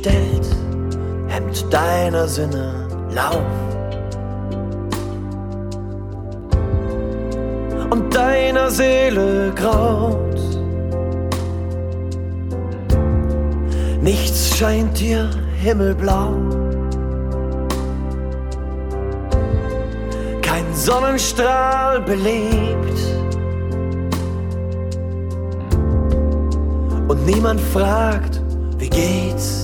stellt, hemmt deiner Sinne Lauf. Und deiner Seele graut. Nichts scheint dir himmelblau. Kein Sonnenstrahl belebt. Und niemand fragt, wie geht's?